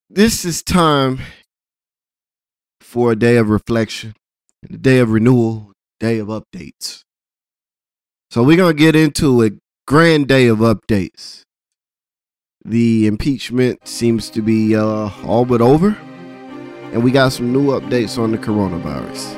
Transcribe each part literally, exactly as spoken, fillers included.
This is time for a day of reflection, a day of renewal, day of updates. So we're gonna get into a grand day of updates. The impeachment seems to be uh, all but over, and we got some new updates on the coronavirus.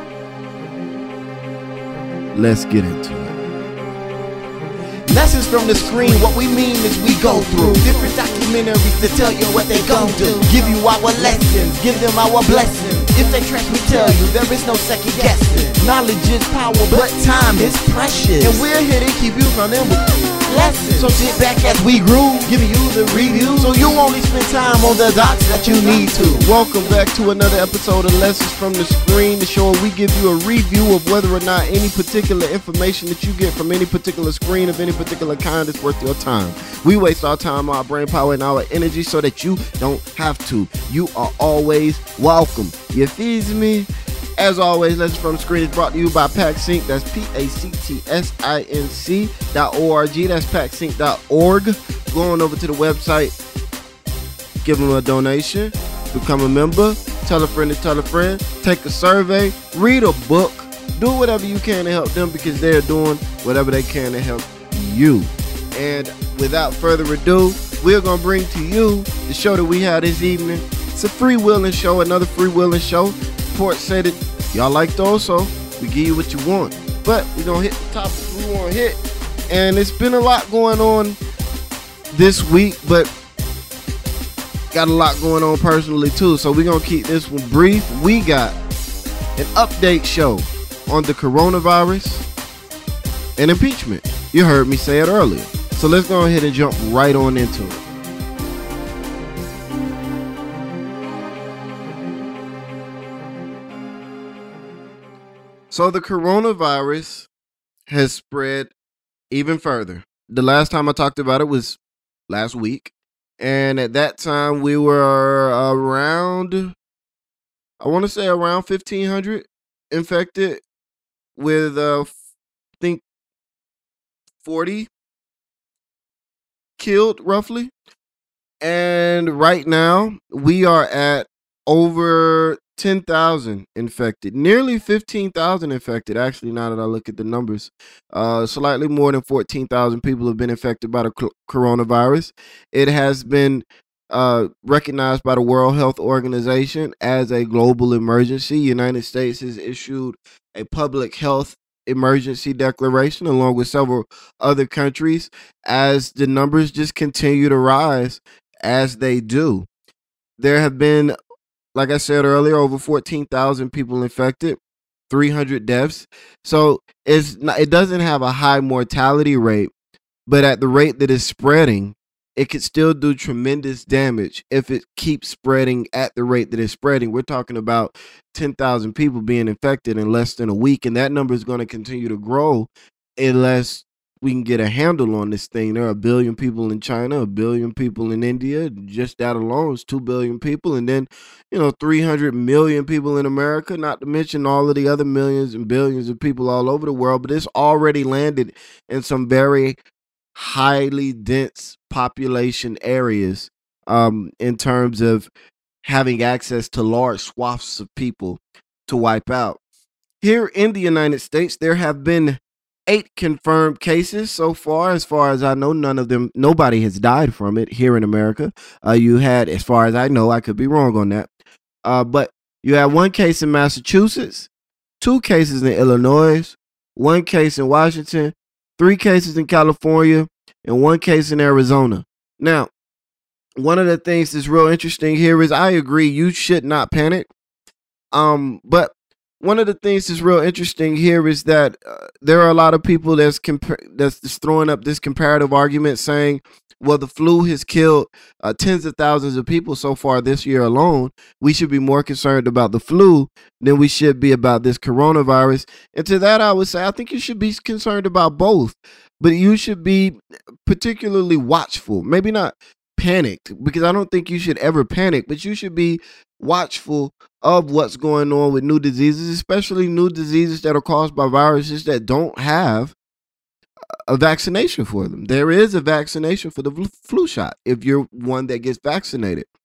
Let's get into it. Lessons from the screen, what we mean is we go through different documentaries to tell you what they gon' do. Give you our lessons, give them our blessings. If they trash, we tell you there is no second guessing. Knowledge is power, but time is precious, and we're here to keep you running with lessons. So sit back as we groove, giving you the review, so you only spend time on the docs that you need to. Welcome back to another episode of Lessons from the Screen, the show where we give you a review of whether or not any particular information that you get from any particular screen of any particular kind is worth your time. We waste our time, our brain power, and our energy so that you don't have to. You are always welcome. You feel me? As always, Lessons from the Screen is brought to you by PacSync. That's P A C T S I N C dot O R G. That's pac sync dot org. Go on over to the website, give them a donation, become a member, tell a friend to tell a friend, take a survey, read a book, do whatever you can to help them because they're doing whatever they can to help you. And without further ado, we're going to bring to you the show that we had this evening. It's a freewheeling show, another freewheeling show. Report said it. Y'all like those, so we give you what you want. But we're going to hit the topics we want to hit. And it's been a lot going on this week, but got a lot going on personally too. So we're going to keep this one brief. We got an update show on the coronavirus and impeachment. You heard me say it earlier. So let's go ahead and jump right on into it. So the coronavirus has spread even further. The last time I talked about it was last week. And at that time we were around, I want to say around fifteen hundred infected with, uh, I think, forty killed roughly. And right now we are at over ten thousand infected, nearly fifteen thousand infected. Actually, now that I look at the numbers, uh, slightly more than fourteen thousand people have been infected by the cl- coronavirus. It has been uh, recognized by the World Health Organization as a global emergency. United States has issued a public health emergency declaration along with several other countries as the numbers just continue to rise as they do. There have been, like I said earlier, over fourteen thousand people infected, three hundred deaths. So it's not, it doesn't have a high mortality rate, but at the rate that it's spreading, it could still do tremendous damage if it keeps spreading at the rate that it's spreading. We're talking about ten thousand people being infected in less than a week, and that number is going to continue to grow unless we can get a handle on this thing. There are a billion people in China, a billion people in India. Just that alone is two billion people. And then, you know, three hundred million people in America, not to mention all of the other millions and billions of people all over the world. But it's already landed in some very highly dense population areas um, in terms of having access to large swaths of people to wipe out. Here in the United States, there have been eight confirmed cases so far. As far as I know, none of them, nobody has died from it here in America. Uh, you had, as far as I know, I could be wrong on that, uh, but you had one case in Massachusetts, two cases in Illinois, one case in Washington, three cases in California, and one case in Arizona. Now, one of the things that's real interesting here is I agree you should not panic, um, but one of the things that's real interesting here is that uh, there are a lot of people that's compa- that's just throwing up this comparative argument saying, well, the flu has killed uh, tens of thousands of people so far this year alone. We should be more concerned about the flu than we should be about this coronavirus. And to that, I would say, I think you should be concerned about both, but you should be particularly watchful. Maybe not panicked, because I don't think you should ever panic, but you should be watchful of what's going on with new diseases, especially new diseases that are caused by viruses that don't have a vaccination for them. There is a vaccination for the flu shot if you're one that gets vaccinated.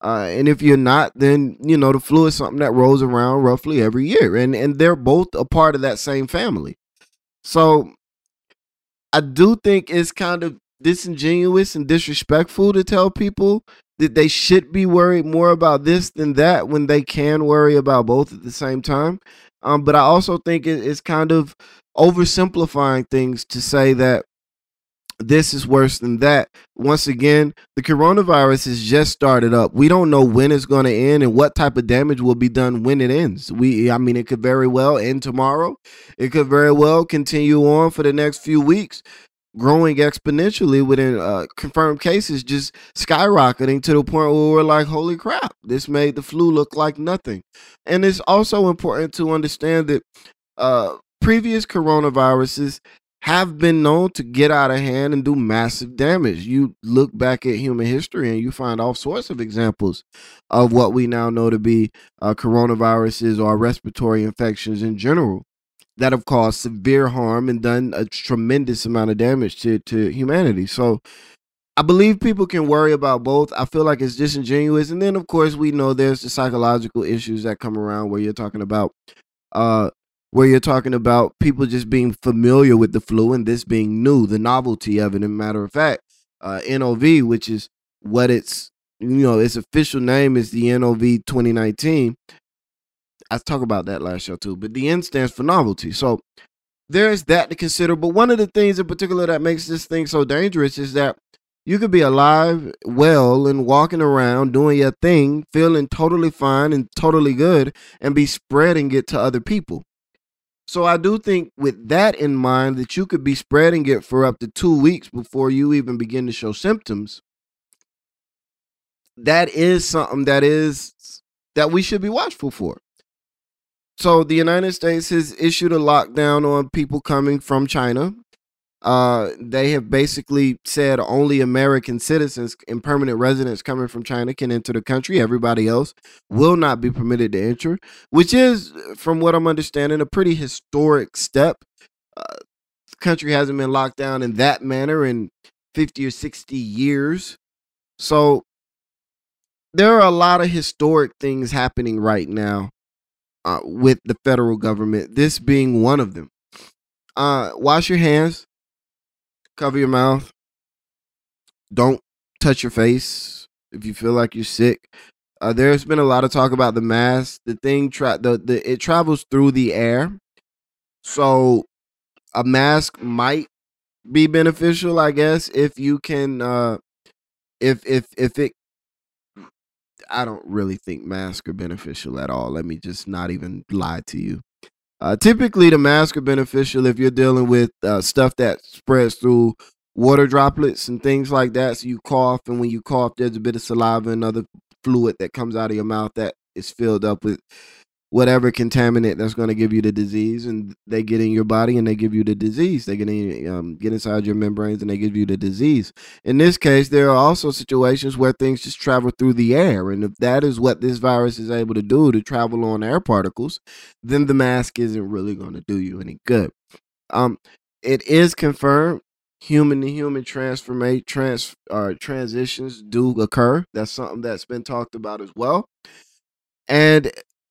Uh, and if you're not, then you know the flu is something that rolls around roughly every year, and and they're both a part of that same family. So I do think it's kind of disingenuous and disrespectful to tell people that they should be worried more about this than that when they can worry about both at the same time. Um, but I also think it, it's kind of oversimplifying things to say that this is worse than that. Once again, the coronavirus has just started up. We don't know when it's going to end and what type of damage will be done when it ends. We, I mean, it could very well end tomorrow. It could very well continue on for the next few weeks, growing exponentially within uh, confirmed cases, just skyrocketing to the point where we're like, holy crap, this made the flu look like nothing. And it's also important to understand that uh, previous coronaviruses have been known to get out of hand and do massive damage. You look back at human history and you find all sorts of examples of what we now know to be uh, coronaviruses or respiratory infections in general that have caused severe harm and done a tremendous amount of damage to, to humanity. So I believe people can worry about both. I feel like it's disingenuous. And then, of course, we know there's the psychological issues that come around where you're talking about uh, where you're talking about people just being familiar with the flu and this being new, the novelty of it. And matter of fact, uh, N O V, which is what it's, you know, its official name is the N O V twenty nineteen. I talked about that last show too, but the N stands for novelty. So there's that to consider. But one of the things in particular that makes this thing so dangerous is that you could be alive, well, and walking around doing your thing, feeling totally fine and totally good, and be spreading it to other people. So I do think with that in mind that you could be spreading it for up to two weeks before you even begin to show symptoms. That is something that is that we should be watchful for. So the United States has issued a lockdown on people coming from China. Uh, they have basically said only American citizens and permanent residents coming from China can enter the country. Everybody else will not be permitted to enter, which is, from what I'm understanding, a pretty historic step. Uh, the country hasn't been locked down in that manner in fifty or sixty years. So there are a lot of historic things happening right now uh, with the federal government, this being one of them. Uh, wash your hands. Cover your mouth. Don't touch your face if you feel like you're sick. Uh, there's been a lot of talk about the mask. The thing, tra- the, the it travels through the air, so a mask might be beneficial, I guess, if you can. Uh, if if if it, I don't really think masks are beneficial at all. Let me just not even lie to you. Uh, typically, the masks are beneficial if you're dealing with uh, stuff that spreads through water droplets and things like that. So you cough, and when you cough, there's a bit of saliva and other fluid that comes out of your mouth that is filled up with whatever contaminant that's going to give you the disease, and they get in your body and they give you the disease. They get in, um, get inside your membranes and they give you the disease. In this case, there are also situations where things just travel through the air, and if that is what this virus is able to do, to travel on air particles, then the mask isn't really going to do you any good. Um, it is confirmed human to human transformation trans uh, transitions do occur. That's something that's been talked about as well, and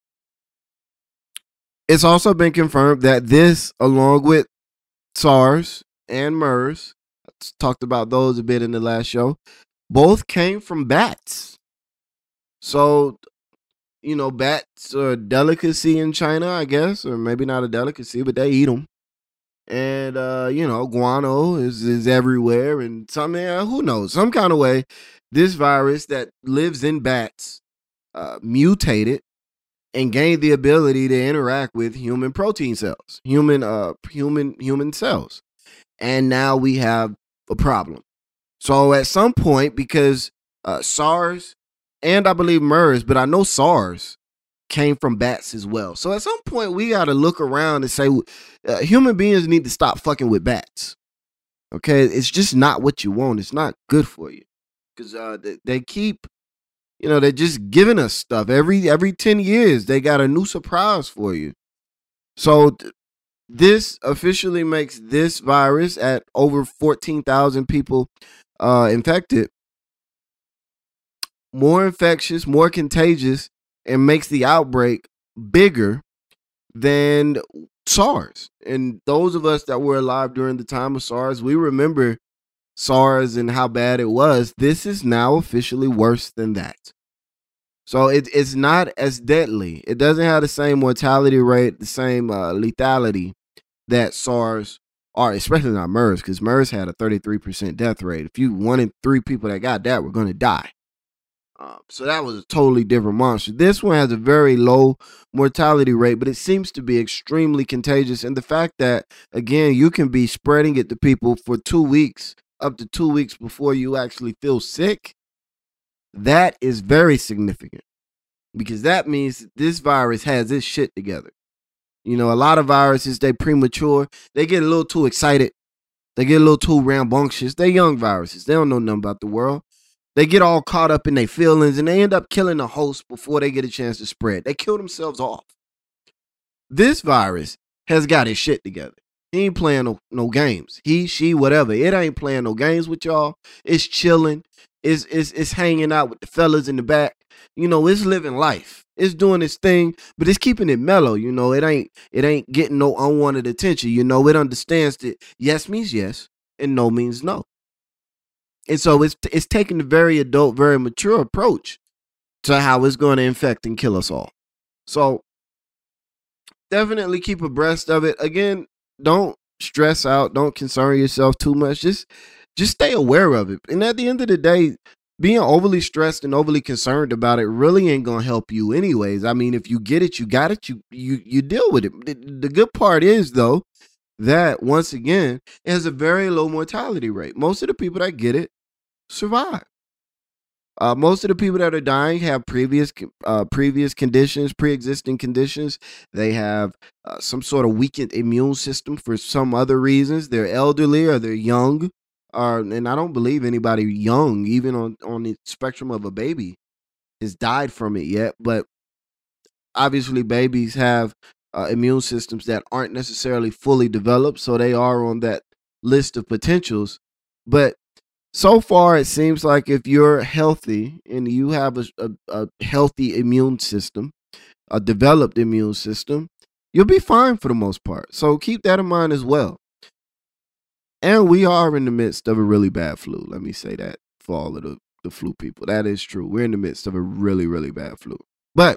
it's also been confirmed that this, along with SARS and MERS, I talked about those a bit in the last show, both came from bats. So, you know, bats are a delicacy in China, I guess, or maybe not a delicacy, but they eat them. And, uh, you know, guano is, is everywhere. And some, uh, who knows, some kind of way, this virus that lives in bats uh, mutated and gained the ability to interact with human protein cells, human uh human human cells. And now we have a problem. So at some point, because uh, SARS and I believe MERS, but I know SARS came from bats as well. So at some point, we got to look around and say uh, human beings need to stop fucking with bats. Okay, it's just not what you want. It's not good for you because uh, they, they keep. You know, they're just giving us stuff every every ten years. They got a new surprise for you. So th- this officially makes this virus at over fourteen thousand people uh, infected more infectious, more contagious, and makes the outbreak bigger than SARS. And those of us that were alive during the time of SARS, we remember SARS and how bad it was. This is now officially worse than that. So it, it's not as deadly. It doesn't have the same mortality rate, the same uh, lethality that SARS are, especially not MERS, because MERS had a thirty-three percent death rate. If you one in three people that got that were going to die. Uh, so that was a totally different monster. This one has a very low mortality rate, but it seems to be extremely contagious. And the fact that, again, you can be spreading it to people for two weeks, up to two weeks before you actually feel sick, that is very significant. Because that means this virus has its shit together. You know, a lot of viruses, they premature. They get a little too excited. They get a little too rambunctious. They're young viruses. They don't know nothing about the world. They get all caught up in their feelings and they end up killing the host before they get a chance to spread. They kill themselves off. This virus has got his shit together. He ain't playing no, no games. He, she, whatever. It ain't playing no games with y'all. It's chilling. It's, it's, it's hanging out with the fellas in the back. You know, it's living life. It's doing its thing, but it's keeping it mellow. You know, it ain't it ain't getting no unwanted attention. You know, it understands that yes means yes and no means no. And so it's it's taking a very adult, very mature approach to how it's going to infect and kill us all. So definitely keep abreast of it. Again, don't stress out. Don't concern yourself too much. Just just stay aware of it. And at the end of the day, being overly stressed and overly concerned about it really ain't gonna help you anyways. I mean, if you get it, you got it, you you you deal with it. The, the good part is, though, that once again, it has a very low mortality rate. Most of the people that get it survive. Uh, most of the people that are dying have previous uh, previous conditions, pre-existing conditions. They have uh, some sort of weakened immune system for some other reasons. They're elderly or they're young. Uh, and I don't believe anybody young, even on, on the spectrum of a baby, has died from it yet. But obviously, babies have uh, immune systems that aren't necessarily fully developed, so they are on that list of potentials. But so far, it seems like if you're healthy and you have a, a, a healthy immune system, a developed immune system, you'll be fine for the most part. So keep that in mind as well. And we are in the midst of a really bad flu. Let me say that for all of the, the flu people. That is true. We're in the midst of a really, really bad flu. But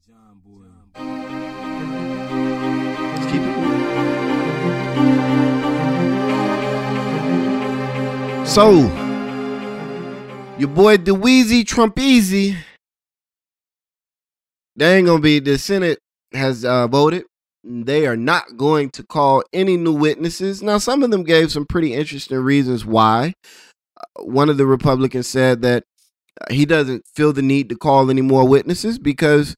let's keep it moving. So, your boy DeWeezy Trumpeasy, they ain't gonna be, the Senate has uh, voted. They are not going to call any new witnesses. Now, some of them gave some pretty interesting reasons why. Uh, one of the Republicans said that uh, he doesn't feel the need to call any more witnesses because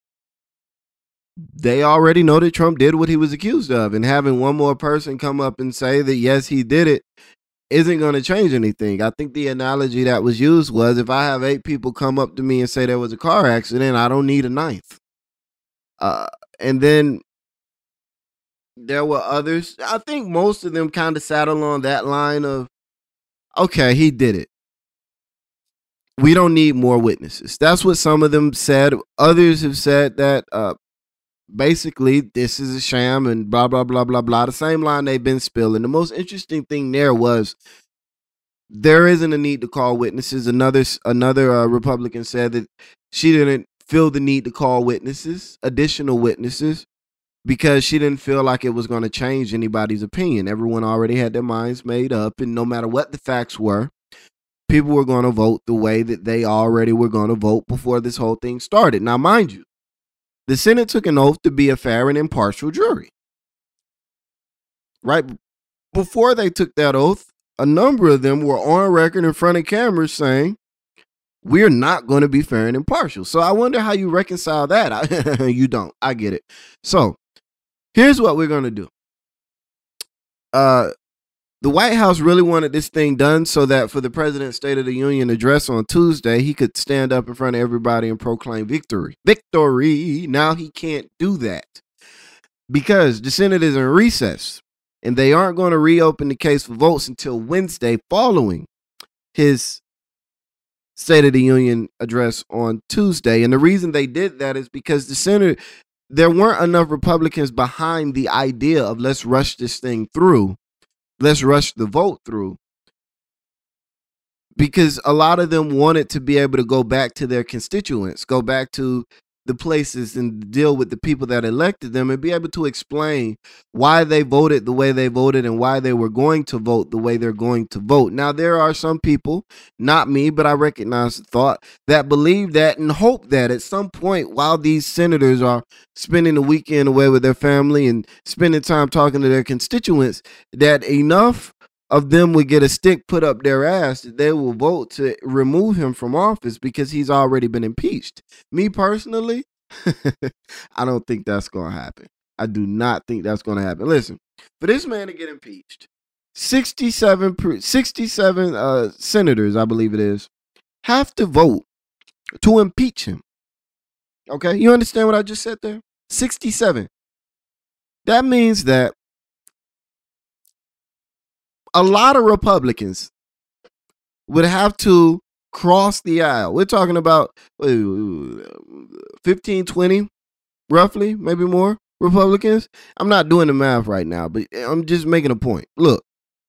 they already know that Trump did what he was accused of. And having one more person come up and say that, yes, he did it, isn't going to change anything. I think the analogy that was used was, if I have eight people come up to me and say there was a car accident, I don't need a ninth. Uh, and then there were others. I think most of them kind of sat along that line of, okay, he did it. We don't need more witnesses. That's what some of them said. Others have said that uh, basically this is a sham and blah, blah, blah, blah, blah. The same line they've been spilling. The most interesting thing there was there isn't a need to call witnesses. Another, another uh, Republican said that she didn't feel the need to call witnesses, additional witnesses, because she didn't feel like it was going to change anybody's opinion. Everyone already had their minds made up, and no matter what the facts were, people were going to vote the way that they already were going to vote before this whole thing started. Now, mind you, the Senate took an oath to be a fair and impartial jury. Right before they took that oath, a number of them were on record in front of cameras saying, we're not going to be fair and impartial. So I wonder how you reconcile that. I, you don't. I get it. So here's what we're going to do. Uh, the White House really wanted this thing done so that for the President's State of the Union address on Tuesday, he could stand up in front of everybody and proclaim victory. Victory. Now he can't do that because the Senate is in recess and they aren't going to reopen the case for votes until Wednesday following his State of the Union address on Tuesday. And the reason they did that is because the Senate, there weren't enough Republicans behind the idea of let's rush this thing through. Let's rush the vote through. Because a lot of them wanted to be able to go back to their constituents, go back to the places and deal with the people that elected them and be able to explain why they voted the way they voted and why they were going to vote the way they're going to vote. Now, there are some people, not me, but I recognize the thought, that believe that and hope that at some point while these senators are spending the weekend away with their family and spending time talking to their constituents, that enough of them would get a stick put up their ass that they will vote to remove him from office because he's already been impeached. Me personally, I don't think that's going to happen. I do not think that's going to happen. Listen, for this man to get impeached, sixty-seven, sixty-seven uh, senators, I believe it is, have to vote to impeach him. Okay, you understand what I just said there? sixty-seven. That means that a lot of Republicans would have to cross the aisle. We're talking about fifteen, twenty, roughly, maybe more Republicans. I'm not doing the math right now, but I'm just making a point. Look,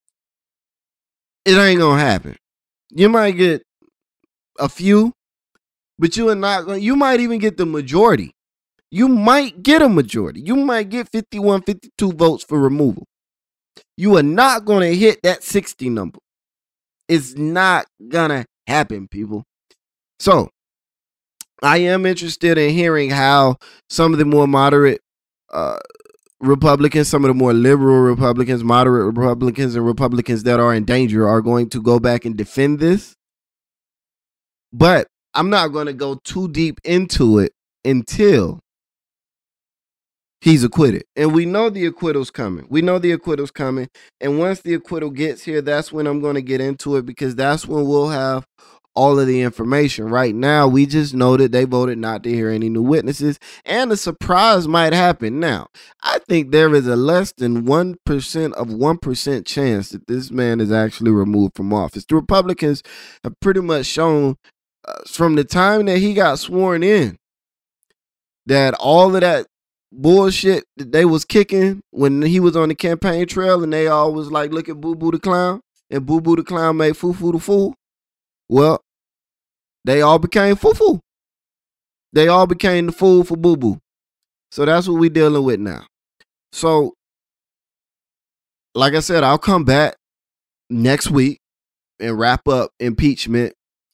it ain't going to happen. You might get a few, but you are not going. You might even get the majority. You might get a majority. You might get fifty-one, fifty-two votes for removal. You are not going to hit that sixty number. It's not going to happen, people. So, I am interested in hearing how some of the more moderate uh, Republicans, some of the more liberal Republicans, moderate Republicans, and Republicans that are in danger are going to go back and defend this. But I'm not going to go too deep into it until he's acquitted. And we know the acquittal's coming. We know the acquittal's coming. And once the acquittal gets here, that's when I'm going to get into it, because that's when we'll have all of the information. Right now, we just know that they voted not to hear any new witnesses, and a surprise might happen. Now, I think there is a less than one percent of one percent chance that this man is actually removed from office. The Republicans have pretty much shown uh, from the time that he got sworn in that all of that bullshit that they was kicking when he was on the campaign trail, and they all was like, look at Boo Boo the Clown, and Boo Boo the Clown made Foo Foo the Fool. Well, they all became Foo Foo. They all became the fool for Boo Boo. So that's what we dealing with now. So, like I said, I'll come back next week and wrap up impeachment,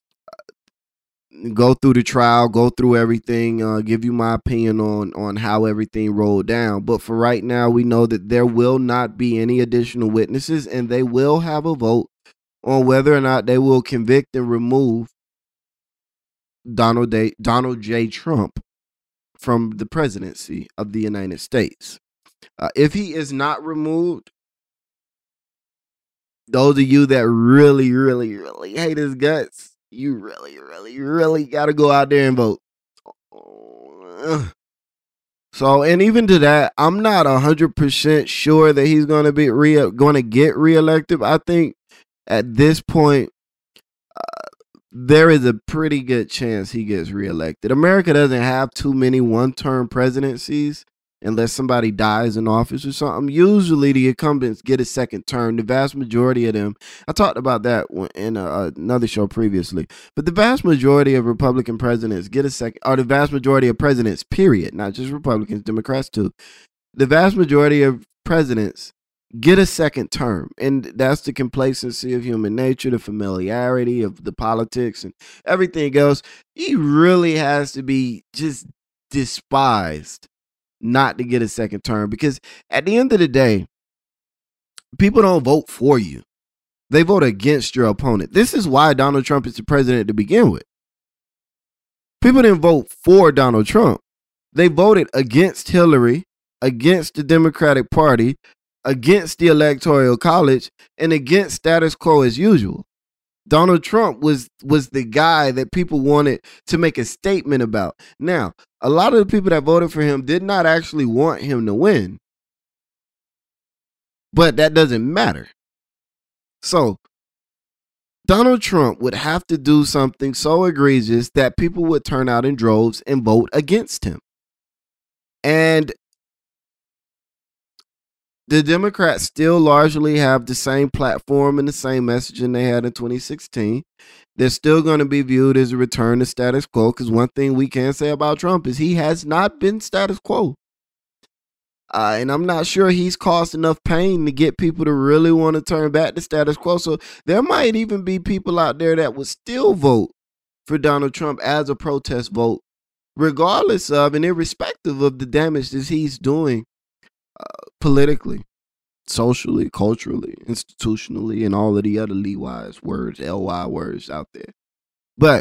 go through the trial, go through everything, uh, give you my opinion on, on how everything rolled down. But for right now, we know that there will not be any additional witnesses, and they will have a vote on whether or not they will convict and remove Donald J. Donald J. Trump from the presidency of the United States. Uh, if he is not removed, those of you that really, really, really hate his guts, you really, really, really got to go out there and vote. So, and even to that, I'm not one hundred percent sure that he's going to be re- going to get reelected. I think at this point, uh, there is a pretty good chance he gets reelected. America doesn't have too many one-term presidencies unless somebody dies in office or something. Usually the incumbents get a second term. The vast majority of them, I talked about that in a, another show previously, but the vast majority of Republican presidents get a second, or the vast majority of presidents, period, not just Republicans, Democrats too. The vast majority of presidents get a second term, and that's the complacency of human nature, the familiarity of the politics and everything else. He really has to be just despised not to get a second term, because at the end of the day, people don't vote for you. They vote against your opponent. This is why Donald Trump is the president to begin with. People didn't vote for Donald Trump. They voted against Hillary, against the Democratic Party, against the Electoral College, and against status quo as usual. Donald Trump was was the guy that people wanted to make a statement about. Now, a lot of the people that voted for him did not actually want him to win. But that doesn't matter. So, Donald Trump would have to do something so egregious that people would turn out in droves and vote against him. And the Democrats still largely have the same platform and the same messaging they had in twenty sixteen. They're still going to be viewed as a return to status quo, because one thing we can say about Trump is he has not been status quo. Uh, and I'm not sure he's caused enough pain to get people to really want to turn back to status quo. So there might even be people out there that would still vote for Donald Trump as a protest vote, regardless of and irrespective of the damage that he's doing uh, politically, socially, culturally, institutionally, and all of the other Lee-wise words, L-Y words out there. But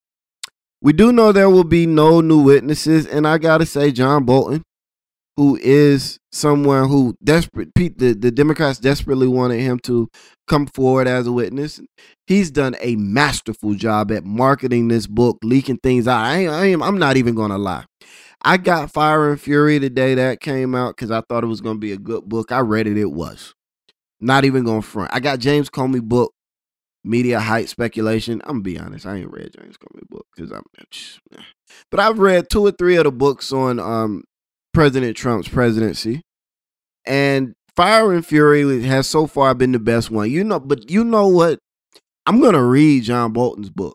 we do know there will be no new witnesses, and I got to say, John Bolton, who is someone who desperate, the, the Democrats desperately wanted him to come forward as a witness. He's done a masterful job at marketing this book, leaking things out. I, I am, I'm not even going to lie. I got Fire and Fury the day that came out because I thought it was going to be a good book. I read it. It was. Not even going to front. I got James Comey book, Media Hype Speculation. I'm going to be honest. I ain't read James Comey book because I'm just, but I've read two or three of the books on um, President Trump's presidency, and Fire and Fury has so far been the best one. You know, but you know what? I'm going to read John Bolton's book.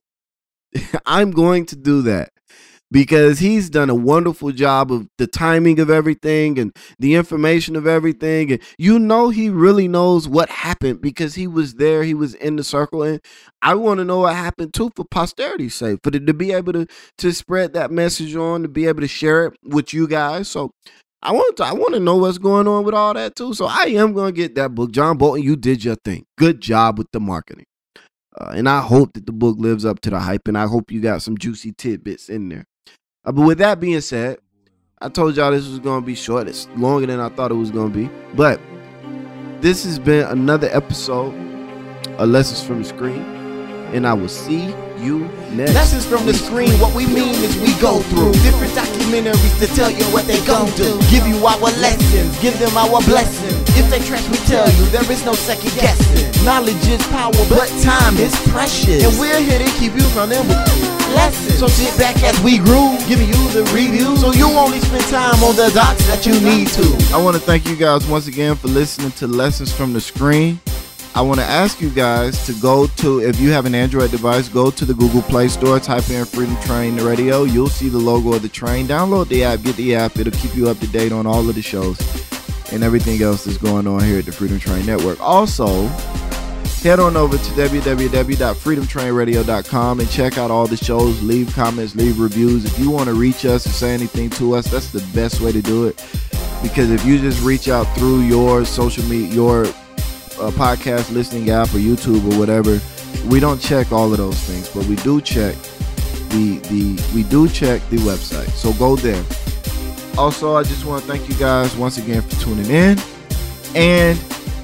I'm going to do that because he's done a wonderful job of the timing of everything and the information of everything. And you know, he really knows what happened because he was there. He was in the circle. And I want to know what happened too, for posterity's sake, for the, to be able to, to spread that message on, to be able to share it with you guys. So I want to, I want to know what's going on with all that too. So I am going to get that book. John Bolton, you did your thing. Good job with the marketing. Uh, and I hope that the book lives up to the hype, and I hope you got some juicy tidbits in there. Uh, but with that being said, I told y'all this was going to be short. It's longer than I thought it was going to be. But this has been another episode of Lessons from the Screen, and I will see you next. Lessons from the screen, what we mean is we go through different documentaries to tell you what they gon' do. Give you our lessons, give them our blessings. If they trash, we tell you there is no second guessing. Knowledge is power, but time is precious, and we're here to keep you from them lessons. So sit back as we groove, giving you the review, so you only spend time on the docs that you need to. I want to thank you guys once again for listening to Lessons from the Screen. I want to ask you guys to go to, if you have an Android device, go to the Google Play Store, type in Freedom Train Radio. You'll see the logo of the train. Download the app, get the app. It'll keep you up to date on all of the shows and everything else that's going on here at the Freedom Train Network. Also, head on over to w w w dot freedom train radio dot com and check out all the shows. Leave comments, leave reviews. If you want to reach us or say anything to us, that's the best way to do it. Because if you just reach out through your social media, your uh, podcast listening app or YouTube or whatever, we don't check all of those things, but we do check the the we do check the website. So go there. Also, I just want to thank you guys once again for tuning in, and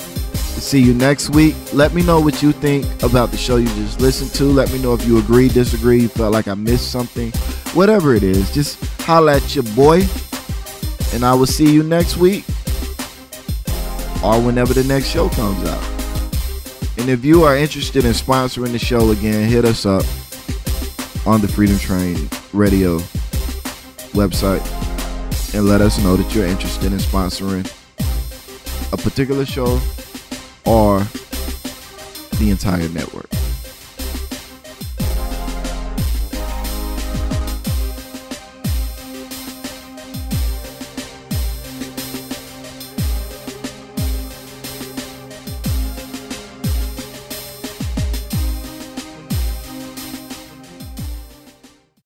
see you next week. Let me know what you think about the show you just listened to. Let me know if you agree, disagree, you felt like I missed something. Whatever it is, just holla at your boy, and I will see you next week or whenever the next show comes out. And if you are interested in sponsoring the show again, hit us up on the Freedom Train Radio website and let us know that you're interested in sponsoring a particular show or the entire network.